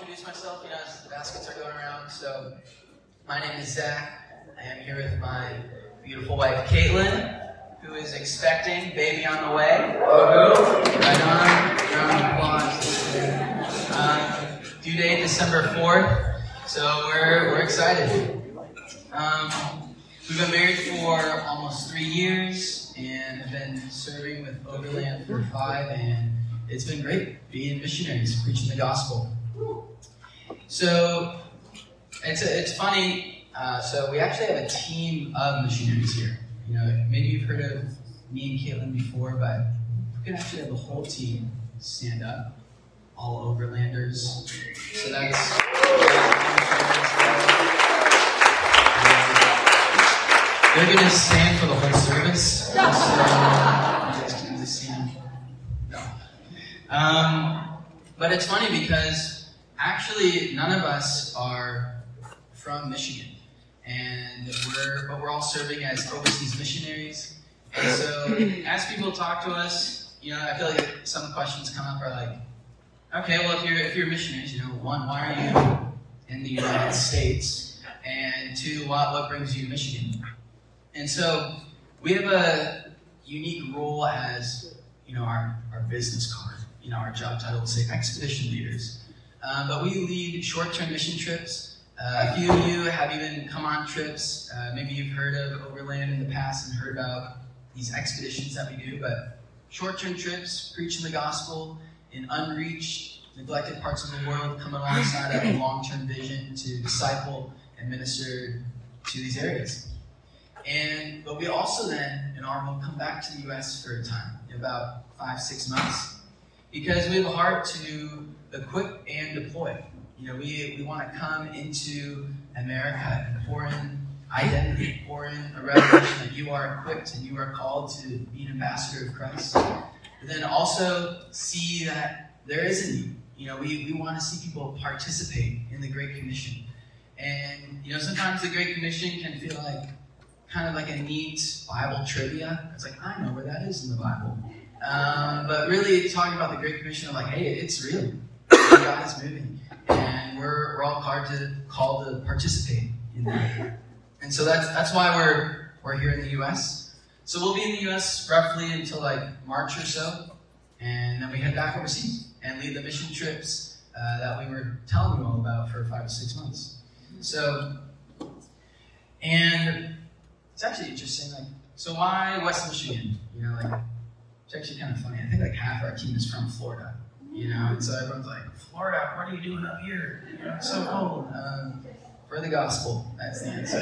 introduce myself, as the baskets are going around. So, my name is Zach. I am here with my beautiful wife, Caitlin, who is expecting, baby on the way. Right on. Round of applause. Due date December 4th. So, we're excited. We've been married for almost 3 years and have been serving with Overland for 5, and it's been great being missionaries, preaching the gospel. So it's funny. So we actually have a team of missionaries here. Maybe you've heard of me and Caitlin before, but we can actually have the whole team stand up, all Overlanders. So that's. They're going to stand for the whole service. So, you guys can really see them. No. But it's funny because actually none of us are from Michigan. And we're all serving as overseas missionaries. And so as people talk to us, I feel like some questions come up are like, okay, well if you're missionaries, one, why are you in the United States? And two, what brings you to Michigan? And so we have a unique role as, our business card. Our job title will say expedition leaders. But we lead short-term mission trips. A few of you have even come on trips. Maybe you've heard of Overland in the past and heard about these expeditions that we do. But short-term trips, preaching the gospel in unreached, neglected parts of the world, come alongside of a long-term vision to disciple and minister to these areas. But we also then, in our role, come back to the U.S. for a time, about 5-6 months, because we have a heart to equip and deploy. We want to come into America and pour in identity, pour in a revelation that you are equipped and you are called to be an ambassador of Christ. But then also see that there is a need. We want to see people participate in the Great Commission. And, sometimes the Great Commission can feel like kind of like a neat Bible trivia. It's like, I know where that is in the Bible. But really talking about the Great Commission, I'm like, hey, it's real. God is moving. And we're all called to participate in that. And so that's why we're here in the U.S. So we'll be in the U.S. roughly until like March or so. And then we head back overseas and lead the mission trips that we were telling you all about for 5 to 6 months. So, and it's actually interesting, so why West Michigan? It's actually kind of funny. I think half our team is from Florida, and so everyone's like, Florida, what are you doing up here? It's so cold. For the gospel, that's the answer.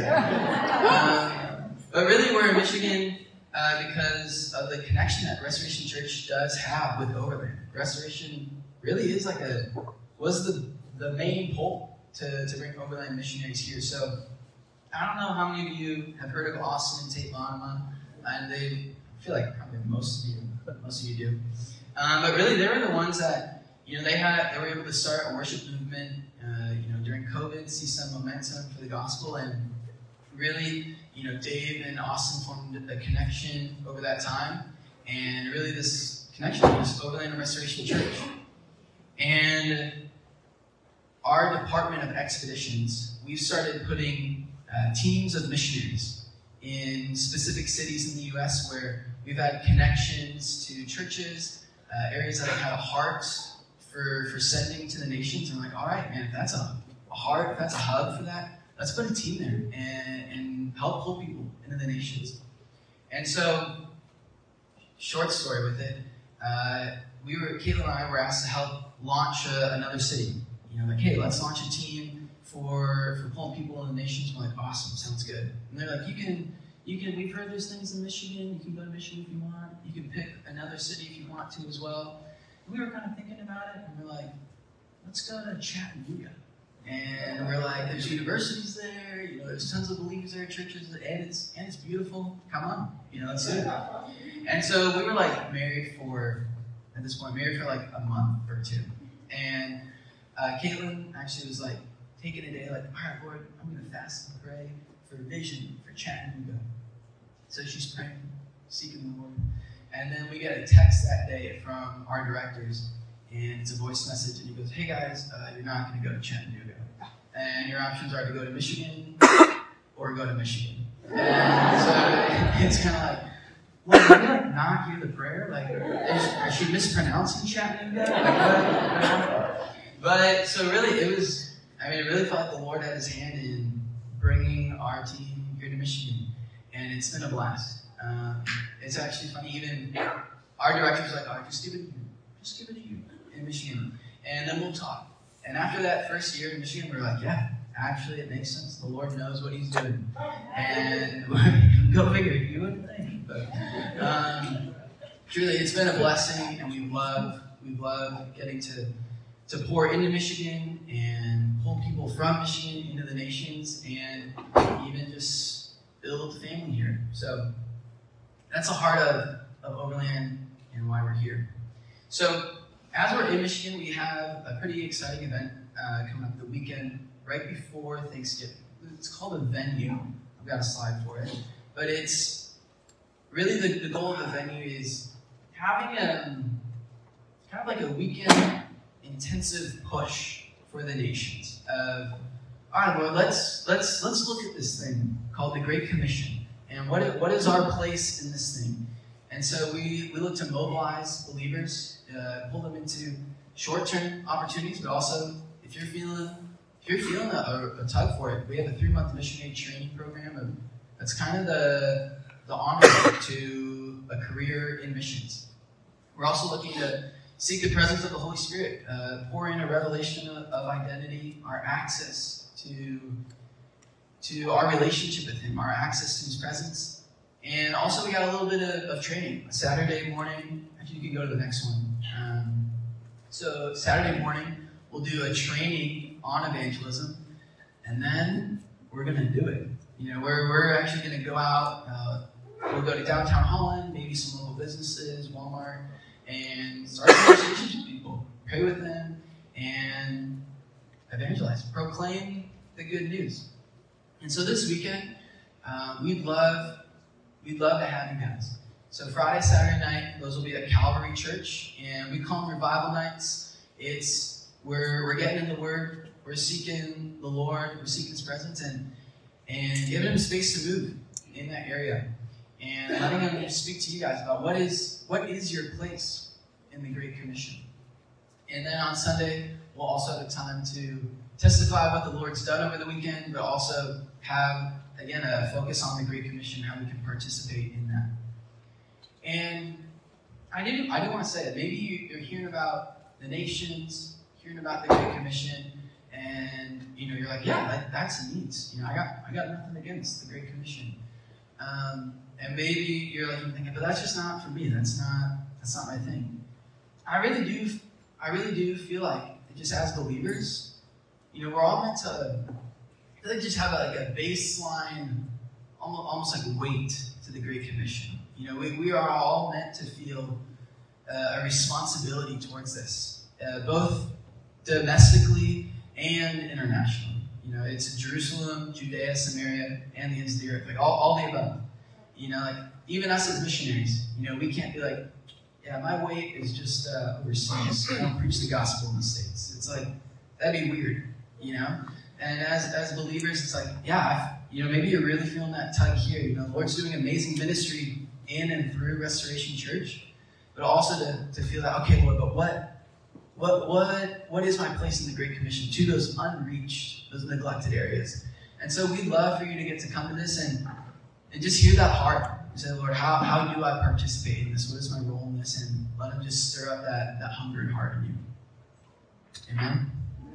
But really, we're in Michigan because of the connection that Restoration Church does have with Overland. Restoration really is was the main pull to bring Overland missionaries here. So I don't know how many of you have heard of Austin and Tate Latimer, and I feel like probably most of you do. But really, they were the ones that they were able to start a worship movement. During COVID, see some momentum for the gospel, and really, Dave and Austin formed a connection over that time, and really this connection was Overland and Restoration Church. And our Department of Expeditions, we've started putting teams of missionaries in specific cities in the U.S. where we've had connections to churches, areas that have had a heart for sending to the nations. And we're like, all right, man, if that's a heart, if that's a hub for that, let's put a team there and help pull people into the nations. And so, short story with it, Caitlin and I were asked to help launch another city. Hey, let's launch a team for pulling people in the nations. We're like, awesome, sounds good. And they're like, we've heard there's things in Michigan. You can go to Michigan if you want. You can pick another city if you want to as well. And we were kind of thinking about it, and we're like, let's go to Chattanooga. And we're like, there's universities there. There's tons of believers there, churches, and it's beautiful. Come on, let's do it. And so we were married for like a month or two. And Caitlin actually was taking a day, all right, Lord, I'm going to fast and pray for vision for Chattanooga. So she's praying, seeking the Lord. And then we get a text that day from our directors and it's a voice message, and he goes, "Hey guys, you're not going to go to Chattanooga, and your options are to go to Michigan or go to Michigan." And so it's kind of like, well, did we like not hear the prayer? Like, is she mispronouncing Chattanooga? Like, what? But so really, it really felt like the Lord had His hand in bringing our team here to Michigan, and it's been a blast. It's actually funny. Even our director was like, "Oh, just give it here in Michigan, and then we'll talk." And after that first year in Michigan, we were like, "Yeah, actually, it makes sense. The Lord knows what He's doing." And go figure. You wouldn't think, but truly, it's been a blessing, and we love getting to pour into Michigan and pull people from Michigan into the nations, and even just build a family here. So that's the heart of Overland and why we're here. So as we're in Michigan, we have a pretty exciting event coming up the weekend right before Thanksgiving. It's called a venue. I've got a slide for it. But it's really the goal of the venue is having kind of like a weekend intensive push for the nations of, all right, Lord, let's look at this thing called the Great Commission, and what is our place in this thing. And so we look to mobilize believers, pull them into short-term opportunities, but also if you're feeling a tug for it, we have a 3-month missionary training program that's kind of the honor to a career in missions. We're also looking to seek the presence of the Holy Spirit, pour in a revelation of identity, our access to our relationship with Him, our access to His presence. And also we got a little bit of training. Saturday morning, actually you can go to the next one. So Saturday morning, we'll do a training on evangelism, and then we're going to do it. You know, we're actually going to go out, we'll go to downtown Holland, maybe some local businesses, Walmart, and start conversations with people, pray with them, and evangelize, proclaim the good news. And so this weekend, we'd love to have you guys. So Friday, Saturday night, those will be at Calvary Church, and we call them revival nights. We're getting in the Word, we're seeking the Lord, we're seeking His presence, and giving Him space to move in that area, and letting Him speak to you guys about what is your place in the Great Commission. And then on Sunday, we'll also have time to testify what the Lord's done over the weekend, but also have, again, a focus on the Great Commission, how we can participate in that. And I do want to say that maybe you're hearing about the nations, hearing about the Great Commission, and you're like, yeah, that's neat. I got nothing against the Great Commission. And maybe you're like thinking, but that's just not for me. That's not my thing. I really do feel like just as believers, we're all meant to just have a baseline, almost like weight to the Great Commission. We are all meant to feel a responsibility towards this, both domestically and internationally. It's Jerusalem, Judea, Samaria, and the ends of the earth, like all the above. Like even us as missionaries, we can't be like, yeah, my weight is just overseas. I don't preach the gospel in the States. It's like, that'd be weird, And as believers, it's like, yeah, maybe you're really feeling that tug here. The Lord's doing amazing ministry in and through Restoration Church, but also to feel that, okay, Lord, but what is my place in the Great Commission to those unreached, those neglected areas? And so we'd love for you to get to come to this and just hear that heart. And say, Lord, how do I participate in this? What is my role in this? And let Him just stir up that hunger and heart in you. Amen?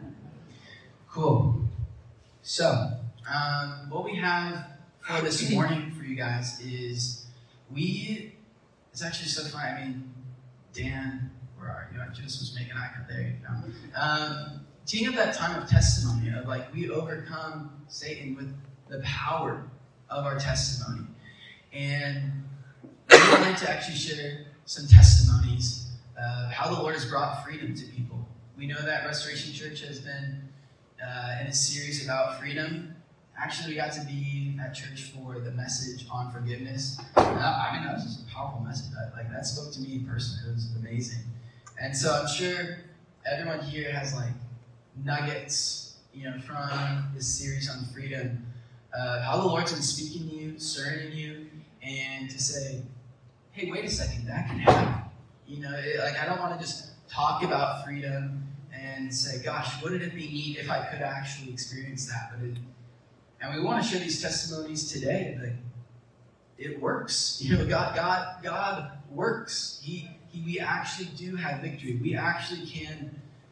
Cool. So, what we have for this morning for you guys is it's actually so funny. I mean, Dan, where are you? I just was making eye contact. There you go. Teeing up that time of testimony of like we overcome Satan with the power of our testimony. And we would like to actually share some testimonies of how the Lord has brought freedom to people. We know that Restoration Church has been in a series about freedom. Actually, we got to be at church for the message on forgiveness. That was just a powerful message. That spoke to me personally. It was amazing. And so I'm sure everyone here has like nuggets, from this series on freedom, how the Lord's been speaking to you, stirring you, and to say, hey, wait a second, that can happen. I don't want to just talk about freedom and say, gosh, wouldn't it be neat if I could actually experience that? And we want to share these testimonies today. Like, it works. God works. We actually do have victory. We actually can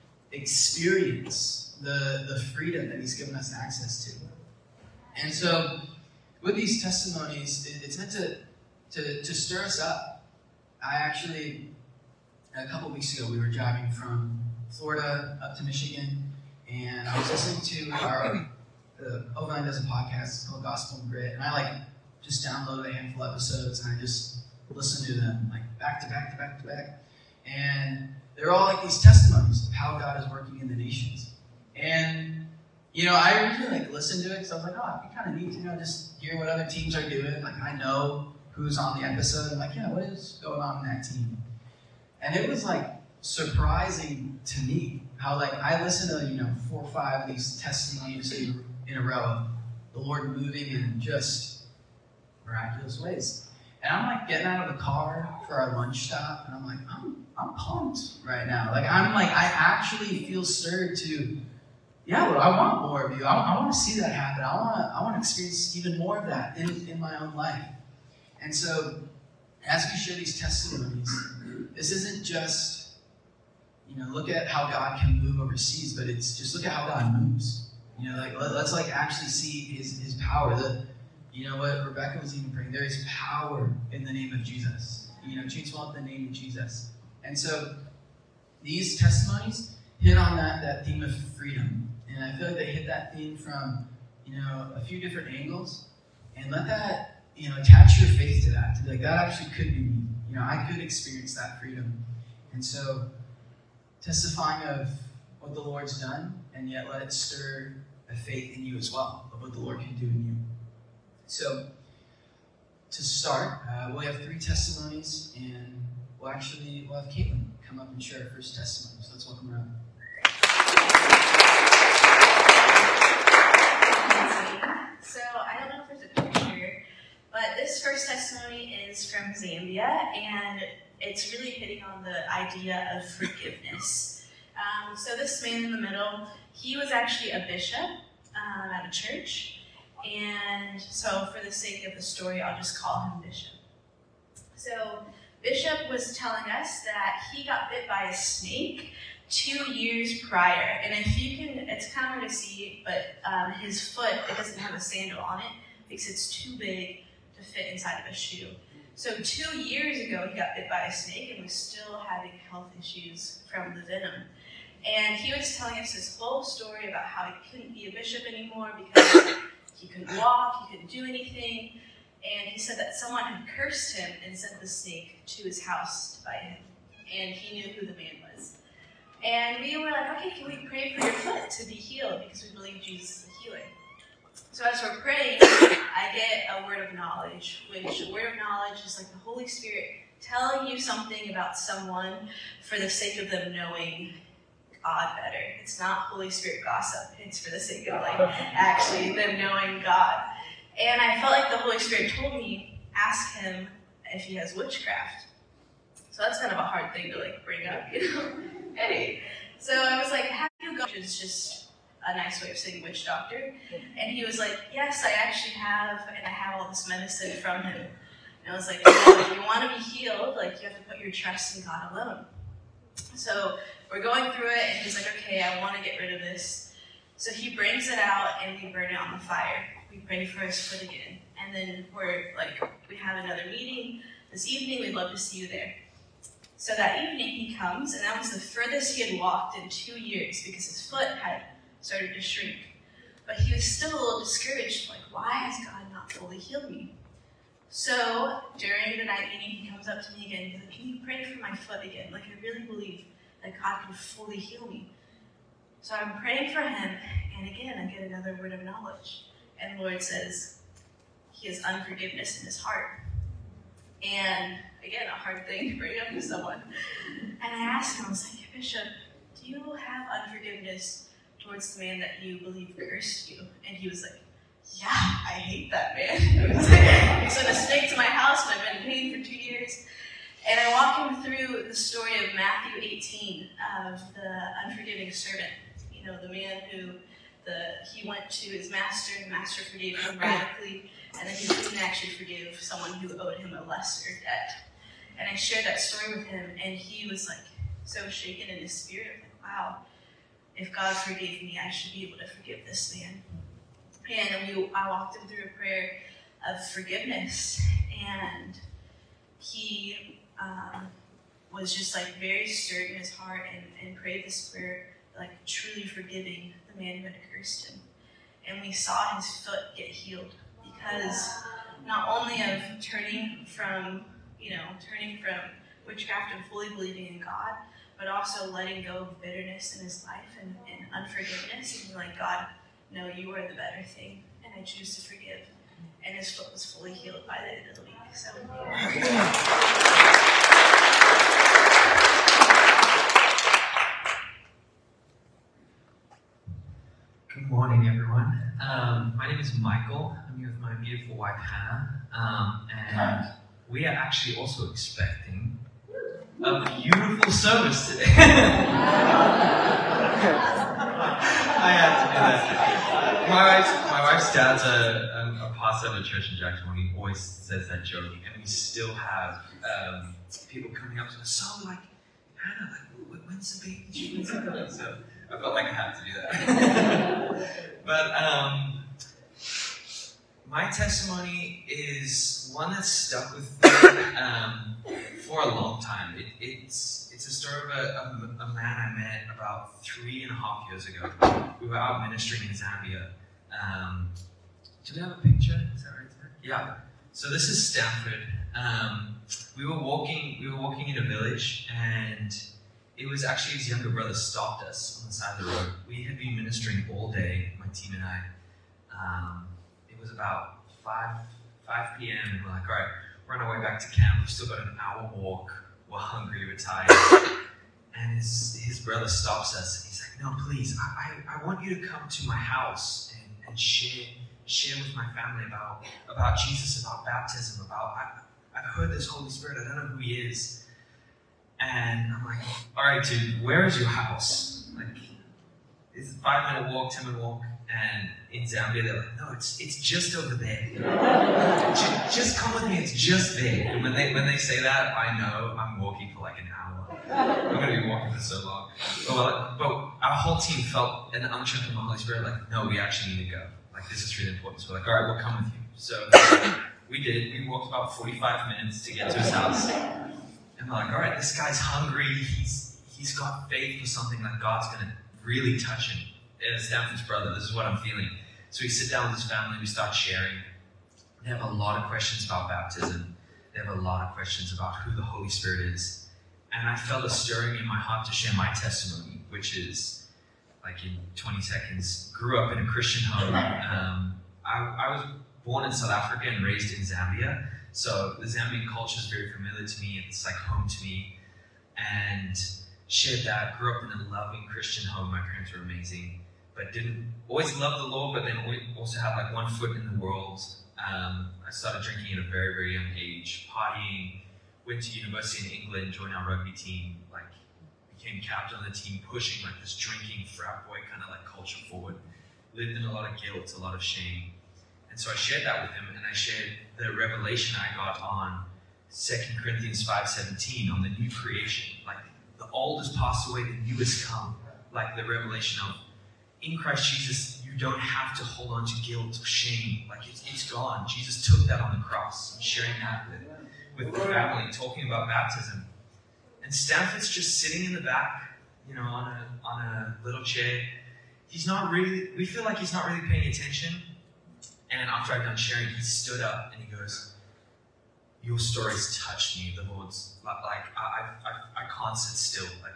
experience the freedom that He's given us access to. And so, with these testimonies, it's meant to stir us up. I actually, a couple weeks ago, we were driving from Florida up to Michigan, and I was listening to Ovan does a podcast. It's called Gospel and Grit, and I just downloaded a handful of episodes, and I just listened to them back to back to back to back. And they're all these testimonies of how God is working in the nations. And I originally listened to it because I was like, oh, it'd be kind of neat to just hear what other teams are doing. I know who's on the episode. I'm like, yeah, what is going on in that team? And it was surprising to me how I listened to 4 or 5 of these testimonies in a row of the Lord moving in just miraculous ways. And I'm getting out of the car for our lunch stop, and I'm like, I'm pumped right now. I actually feel stirred to, yeah, Lord, I want more of you. I want to see that happen. I want to experience even more of that in my own life. And so, as we share these testimonies, this isn't just, look at how God can move overseas, but it's just look at how God moves. Let's actually see His power. What Rebecca was even praying, there is power in the name of Jesus. Change well in the name of Jesus. And so, these testimonies hit on that theme of freedom. And I feel like they hit that theme from, a few different angles. And let that, attach your faith to that. To be that actually could be me. I could experience that freedom. And so, testifying of what the Lord's done, and yet let it stir a faith in you as well, of what the Lord can do in you. So, to start, we'll have 3 testimonies, and we'll have Caitlin come up and share her first testimony. So let's welcome her up. So I don't know if there's a picture, but this first testimony is from Zambia, and it's really hitting on the idea of forgiveness. So this man in the middle, he was actually a bishop at a church, and so for the sake of the story, I'll just call him Bishop. So Bishop was telling us that he got bit by a snake 2 years prior, and if you can, it's kind of hard to see, but his foot, it doesn't have a sandal on it because it's too big to fit inside of a shoe. So 2 years ago, he got bit by a snake and was still having health issues from the venom. And he was telling us this whole story about how he couldn't be a bishop anymore because he couldn't walk, he couldn't do anything. And he said that someone had cursed him and sent the snake to his house to bite him. And he knew who the man was. And we were like, okay, can we pray for your foot to be healed? Because we believe Jesus is a healer. So as we're praying, I get a word of knowledge, which a word of knowledge is the Holy Spirit telling you something about someone for the sake of them knowing God better. It's not Holy Spirit gossip. It's for the sake of actually them knowing God. And I felt like the Holy Spirit told me, ask him if he has witchcraft. So that's kind of a hard thing to bring up, Hey. So I was like, have you got, which is just a nice way of saying witch doctor. And he was like, yes, I actually have, and I have all this medicine from him. And I was like, if you want to be healed, you have to put your trust in God alone. So we're going through it, and he's like, okay, I want to get rid of this. So he brings it out, and we burn it on the fire. We pray for his foot again. And then we have another meeting this evening. We'd love to see you there. So that evening he comes, and that was the furthest he had walked in 2 years because his foot had started to shrink. But he was still a little discouraged, why has God not fully healed me? So during the night meeting, he comes up to me again. He's like, can you pray for my foot again? I really believe that God can fully heal me. So I'm praying for him, and again, I get another word of knowledge. And the Lord says, he has unforgiveness in his heart. And again, a hard thing to bring up to someone. And I asked him, I was like, Bishop, do you have unforgiveness towards the man that you believe cursed you. And he was like, yeah, I hate that man. He sent a snake to my house and I've been in pain for 2 years. And I walk him through the story of Matthew 18 of the unforgiving servant. You know, the man who he went to his master and the master forgave him radically, and then he couldn't actually forgive someone who owed him a lesser debt. And I shared that story with him, and he was like so shaken in his spirit, like, wow, if God forgave me, I should be able to forgive this man. And I walked him through a prayer of forgiveness, and he was just like very stirred in his heart and prayed this prayer, like truly forgiving the man who had cursed him. And we saw his foot get healed because not only of turning from witchcraft and fully believing in God, but also letting go of bitterness in his life and unforgiveness and being like, God, no, you are the better thing, and I choose to forgive. And his foot was fully healed by the end of the week. So. Good morning, everyone. My name is Michael. I'm here with my beautiful wife, Hannah. And we are actually also expecting a beautiful service today. I had to do that. My wife's dad's a pastor at a church in Jacksonville. He always says that joke. And we still have people coming up to us, so like, Hannah, like, when's the baby? When's it coming? So I felt like I had to do that. But my testimony is one that's stuck with me for a long time. It's a story of a man I met about 3.5 years ago. We were out ministering in Zambia. Do we have a picture? Is that right there? Yeah. So this is Stanford. We were walking in a village, and it was actually his younger brother stopped us on the side of the road. We had been ministering all day, my team and I. It was about 5 p.m. and we're like, all right, we're on our way back to camp. We've still got an hour walk. We're hungry, we're tired. And his brother stops us and he's like, no, please, I want you to come to my house and share with my family about Jesus, about baptism, I've heard this Holy Spirit, I don't know who he is. And I'm like, all right, dude, where is your house? Like, it's a 5-minute walk, 10-minute walk. And in Zambia, they're like, no, it's just over there. Just come with me, it's just there. And when they say that, I know I'm walking for like an hour. I'm going to be walking for so long. But our whole team felt an unction from the Holy Spirit, like, no, we actually need to go. Like, this is really important. So we're like, all right, we'll come with you. So we did. We walked about 45 minutes to get to his house. And we're like, all right, this guy's hungry. He's got faith for something, like God's going to really touch him. As Stanford's brother, this is what I'm feeling. So we sit down with his family, we start sharing. They have a lot of questions about baptism. They have a lot of questions about who the Holy Spirit is. And I felt a stirring in my heart to share my testimony, which is, like in 20 seconds, grew up in a Christian home. I was born in South Africa and raised in Zambia. So the Zambian culture is very familiar to me. It's like home to me. And shared that, grew up in a loving Christian home. My parents were amazing, but didn't always love the Lord, but then also had like one foot in the world. I started drinking at a very, very young age, partying, went to university in England, joined our rugby team, like became captain of the team, pushing like this drinking frat boy kind of like culture forward. Lived in a lot of guilt, a lot of shame. And so I shared that with him, and I shared the revelation I got on 2 Corinthians 5:17 on the new creation. Like, the old has passed away, the new has come. Like the revelation of, in Christ Jesus, you don't have to hold on to guilt or shame. Like, it's gone. Jesus took that on the cross. I'm sharing that with the family, talking about baptism. And Stanford's just sitting in the back, on a little chair. We feel like he's not really paying attention. And after I'd done sharing, he stood up and he goes, your stories touched me. The Lord's like, I can't sit still. Like,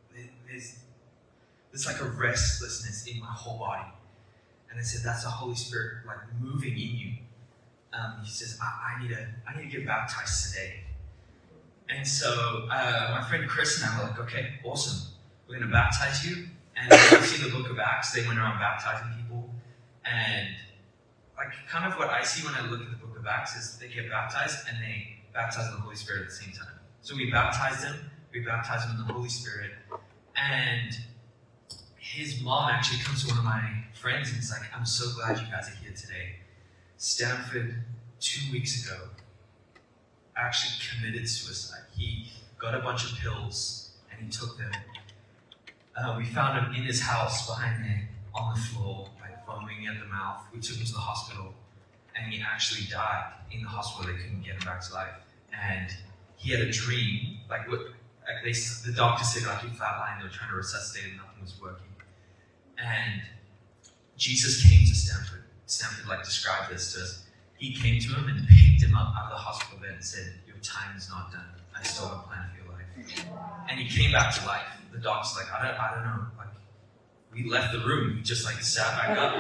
there's like a restlessness in my whole body. And I said, that's the Holy Spirit like moving in you. He says, I need to get baptized today. And so my friend Chris and I were like, okay, awesome. we're going to baptize you. And if you see the book of Acts, they went around baptizing people. And like kind of what I see when I look at the book of Acts is they get baptized and they baptize in the Holy Spirit at the same time. So we baptize them in the Holy Spirit. And his mom actually comes to one of my friends and is like, I'm so glad you guys are here today. Stanford, 2 weeks ago, actually committed suicide. He got a bunch of pills and he took them. We found him in his house behind there on the floor, like foaming at the mouth. We took him to the hospital and he actually died in the hospital. They couldn't get him back to life. And he had a dream, the doctor said like he flatlined, they were trying to resuscitate him, nothing was working. And Jesus came to Stanford. Stanford described this to us. He came to him and picked him up out of the hospital bed and said, your time is not done. I still have a plan for your life. And he came back to life. The doctor's like, I don't know. We left the room. He just sat back up.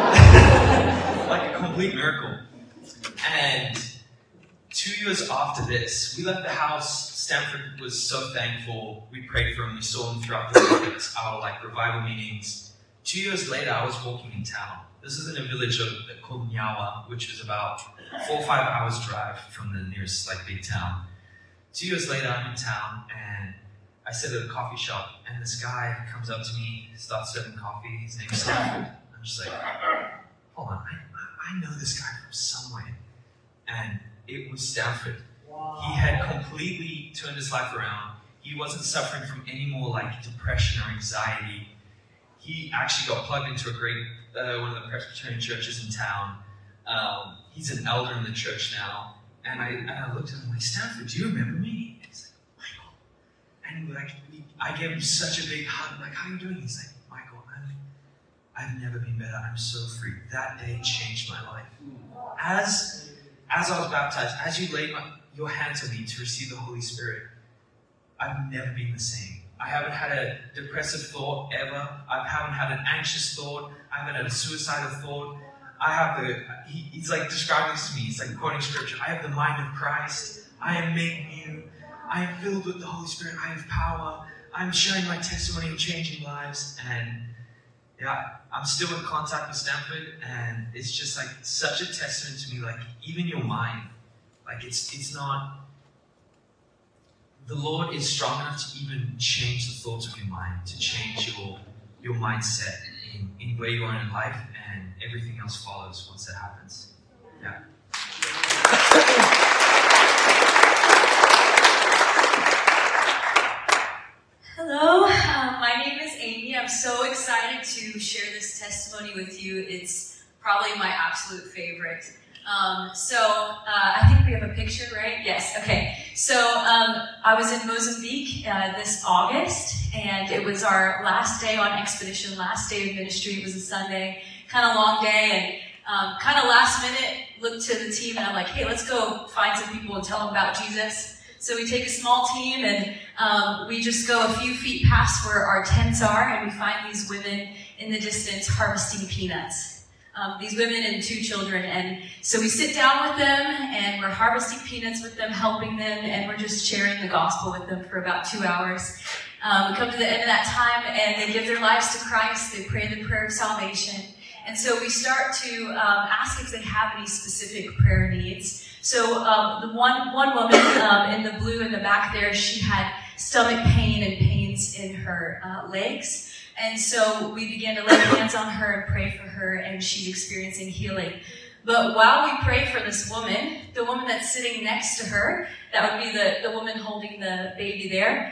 Like a complete miracle. And 2 years after this, we left the house. Stanford was so thankful. We prayed for him. We saw him throughout our revival meetings. 2 years later, I was walking in town. This is in a village called Nyawa, which is about 4 or 5 hours drive from the nearest big town. 2 years later, I'm in town and I sit at a coffee shop and this guy comes up to me, starts serving coffee. His name's Stanford. I'm just like, hold on, I know this guy from somewhere. And it was Stanford. Wow. He had completely turned his life around. He wasn't suffering from any more depression or anxiety. He actually got plugged into one of the Presbyterian churches in town. He's an elder in the church now. And I looked at him like, Stanford, do you remember me? He's like, Michael. And I gave him such a big hug. I'm like, how are you doing? He's like, Michael, I've never been better. I'm so free. That day changed my life. As I was baptized, as you laid your hands on me to receive the Holy Spirit, I've never been the same. I haven't had a depressive thought ever. I haven't had an anxious thought. I haven't had a suicidal thought. He's describing this to me. He's quoting scripture. I have the mind of Christ. I am made new. I am filled with the Holy Spirit. I have power. I'm sharing my testimony of changing lives. And yeah, I'm still in contact with Stanford. And it's just such a testament to me, even your mind. It's not, the Lord is strong enough to even change the thoughts of your mind, to change your mindset in where you are in life, and everything else follows once that happens. Yeah. Hello, my name is Amy. I'm so excited to share this testimony with you. It's probably my absolute favorite. I think we have a picture, right? Yes, okay. So I was in Mozambique this August, and it was our last day on expedition, last day of ministry. It was a Sunday, kind of long day, and kind of last minute, looked to the team, and I'm like, hey, let's go find some people and tell them about Jesus. So we take a small team, and we just go a few feet past where our tents are, and we find these women in the distance harvesting peanuts. These women and 2 children, and so we sit down with them and we're harvesting peanuts with them, helping them, and we're just sharing the gospel with them for about 2 hours. We come to the end of that time and they give their lives to Christ. They pray the prayer of salvation, and so we start to ask if they have any specific prayer needs. So the one woman in the blue in the back there, she had stomach pain and pains in her legs. And so we began to lay hands on her and pray for her, and she's experiencing healing. But while we pray for this woman, the woman that's sitting next to her, that would be the woman holding the baby there,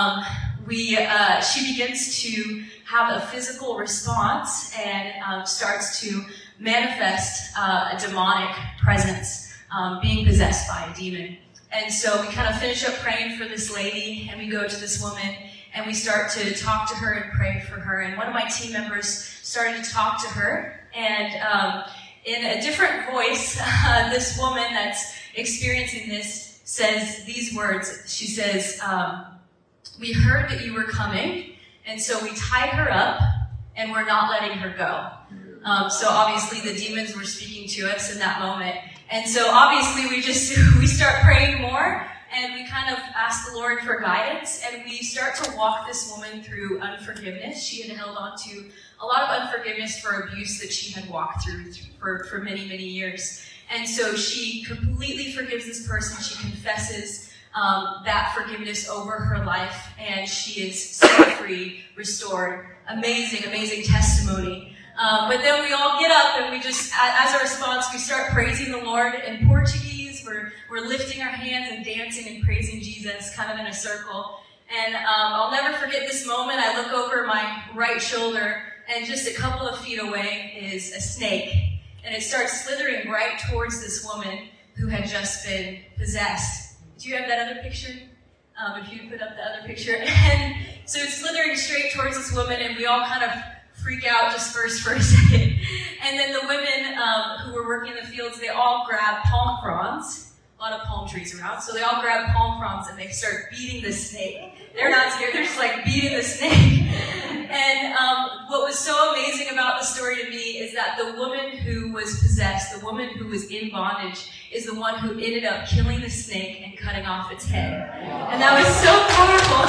she begins to have a physical response and starts to manifest a demonic presence, being possessed by a demon. And so we kind of finish up praying for this lady, and we go to this woman, and we start to talk to her and pray for her. And one of my team members started to talk to her. And in a different voice, this woman that's experiencing this says these words. She says, we heard that you were coming, and so we tied her up, and we're not letting her go. So obviously the demons were speaking to us in that moment. And so obviously we start praying more. and we kind of ask the Lord for guidance, and we start to walk this woman through unforgiveness. She had held on to a lot of unforgiveness for abuse that she had walked through for many, many years. And so she completely forgives this person. She confesses that forgiveness over her life, and she is set free, restored. Amazing, amazing testimony. But then we all get up and we just, as a response, we start praising the Lord in Portuguese. We're lifting our hands and dancing and praising Jesus, kind of in a circle. And I'll never forget this moment. I look over my right shoulder, and just a couple of feet away is a snake. And it starts slithering right towards this woman who had just been possessed. Do you have that other picture? If you put up the other picture. And so it's slithering straight towards this woman, and we all kind of freak out, disperse for a second. And then the women who were working in the fields, they all grab palm fronds. A lot of palm trees around. So they all grab palm fronds and they start beating the snake. They're not scared, they're just like beating the snake. And what was so amazing about the story to me is that the woman who was possessed, the woman who was in bondage, is the one who ended up killing the snake and cutting off its head. And that was so powerful.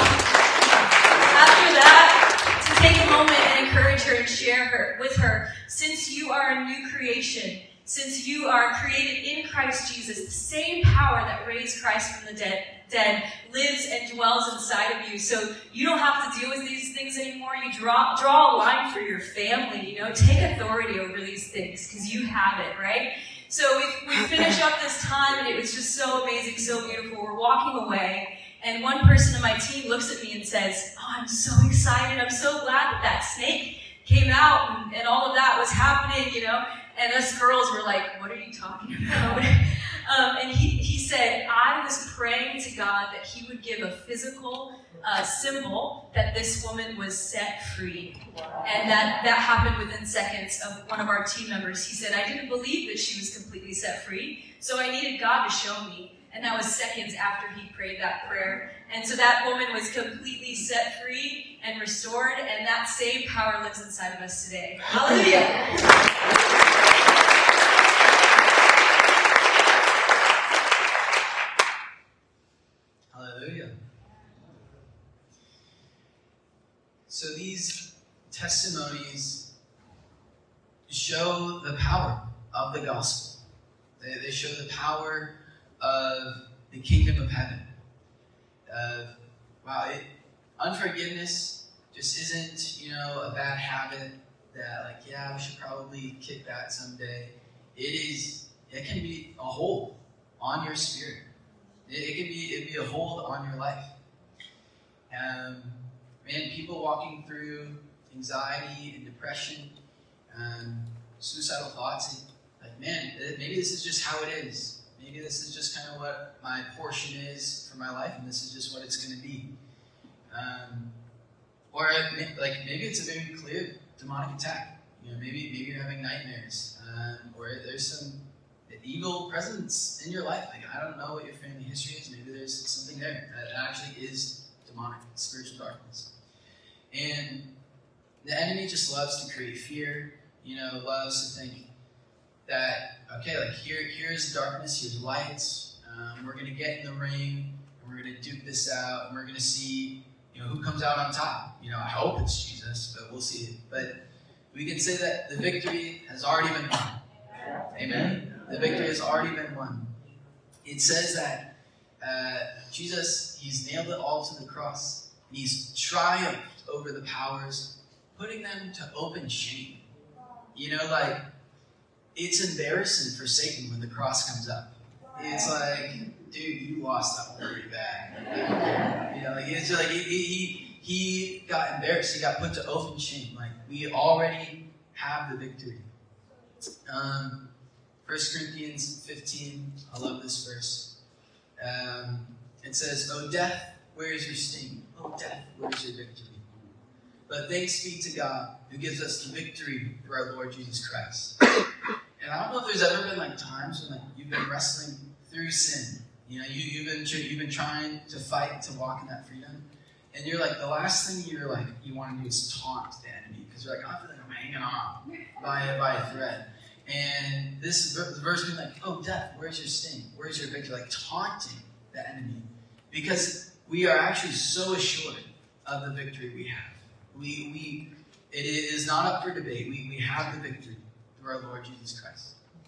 After that, to take a moment and encourage her and share with her, since you are a new creation, since you are created in Christ Jesus, the same power that raised Christ from the dead lives and dwells inside of you. So you don't have to deal with these things anymore. You draw a line for your family, take authority over these things because you have it, right? So we finish up this time, and it was just so amazing, so beautiful. We're walking away, and one person in my team looks at me and says, "Oh, I'm so excited. I'm so glad that snake came out and all of that was happening, And us girls were like, "What are you talking about?" And he said, "I was praying to God that he would give a physical symbol that this woman was set free." And that happened within seconds of one of our team members. He said, "I didn't believe that she was completely set free, so I needed God to show me." And that was seconds after he prayed that prayer. And so that woman was completely set free and restored, and that same power lives inside of us today. Hallelujah. Hallelujah. So these testimonies show the power of the gospel. They show the power of the kingdom of heaven. Unforgiveness just isn't, a bad habit that, we should probably kick that someday. It can be a hold on your spirit. It'd be a hold on your life. People walking through anxiety and depression, suicidal thoughts, maybe this is just how it is. Maybe this is just kind of what my portion is for my life, and this is just what it's going to be. Or maybe it's a very clear demonic attack. Maybe you're having nightmares, or there's some evil presence in your life. I don't know what your family history is. Maybe there's something there that actually is demonic, spiritual darkness. And the enemy just loves to create fear, loves to think that, here's darkness, here's lights, we're going to get in the ring, and we're going to duke this out, and we're going to see, who comes out on top. I hope it's Jesus, but we'll see. But we can say that the victory has already been won. Amen? The victory has already been won. It says that Jesus, he's nailed it all to the cross, and he's triumphed over the powers, putting them to open shame. It's embarrassing for Satan when the cross comes up. It's like, dude, you lost that one pretty bad. He got embarrassed. He got put to open shame. We already have the victory. 1 Corinthians 15, I love this verse. It says, "O death, where is your sting? O death, where is your victory? But thanks be to God who gives us the victory through our Lord Jesus Christ." And I don't know if there's ever been times when you've been wrestling through sin. You've been trying to fight to walk in that freedom, and you're the last thing you want to do is taunt the enemy because you're I feel like I'm hanging on by a thread. And this verse being "Oh death, where's your sting? Where's your victory?" Taunting the enemy. because we are actually so assured of the victory we have. It is not up for debate. We have the victory through our Lord Jesus Christ.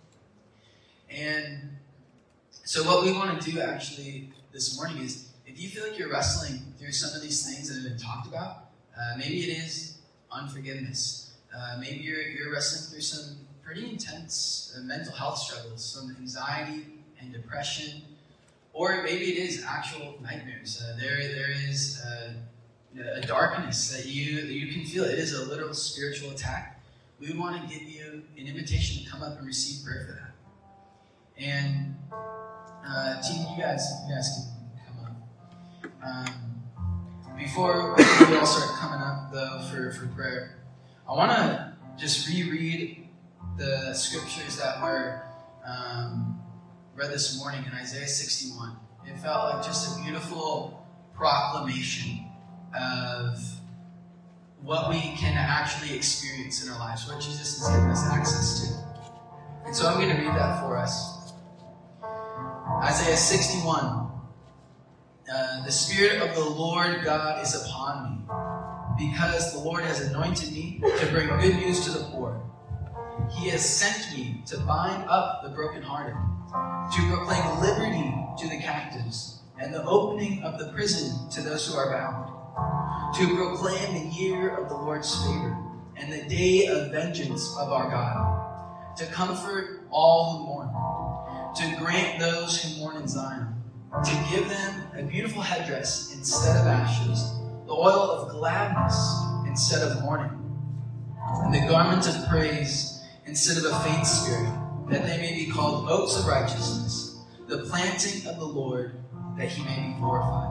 And so what we want to do actually this morning is, if you feel like you're wrestling through some of these things that have been talked about, maybe it is unforgiveness. Maybe you're wrestling through some pretty intense mental health struggles, some anxiety and depression, or maybe it is actual nightmares. There is a darkness that you can feel. It is a literal spiritual attack. We would want to give you an invitation to come up and receive prayer for that. And team, you guys can come up. Before we all start coming up though for prayer, I want to just reread the scriptures that were read this morning in Isaiah 61. It felt like just a beautiful proclamation of what we can actually experience in our lives, what Jesus has given us access to. And so I'm going to read that for us. Isaiah 61. The Spirit of the Lord God is upon me, because the Lord has anointed me to bring good news to the poor. He has sent me to bind up the brokenhearted, to proclaim liberty to the captives, and the opening of the prison to those who are bound, to proclaim the year of the Lord's favor, and the day of vengeance of our God, to comfort all who mourn, to grant those who mourn in Zion, to give them a beautiful headdress instead of ashes, the oil of gladness instead of mourning, and the garment of praise instead of a faint spirit, that they may be called oaks of righteousness, the planting of the Lord, that he may be glorified.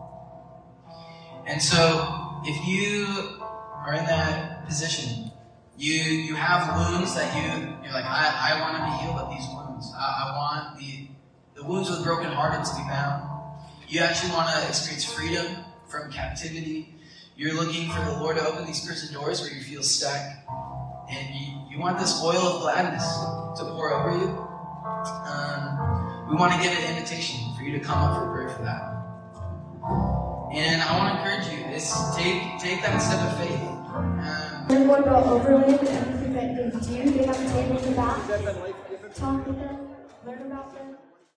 And so, if you are in that position, you have wounds that you're like, I want to be healed of these wounds. I want the wounds of the brokenhearted to be bound. You actually want to experience freedom from captivity. You're looking for the Lord to open these prison doors where you feel stuck. And you want this oil of gladness to pour over you. We want to give an invitation for you to come up for prayer for that. And I want to encourage you, take that step of faith. Learn more about Overland and everything that they do. They have a table in the back. Talk with them, learn about them.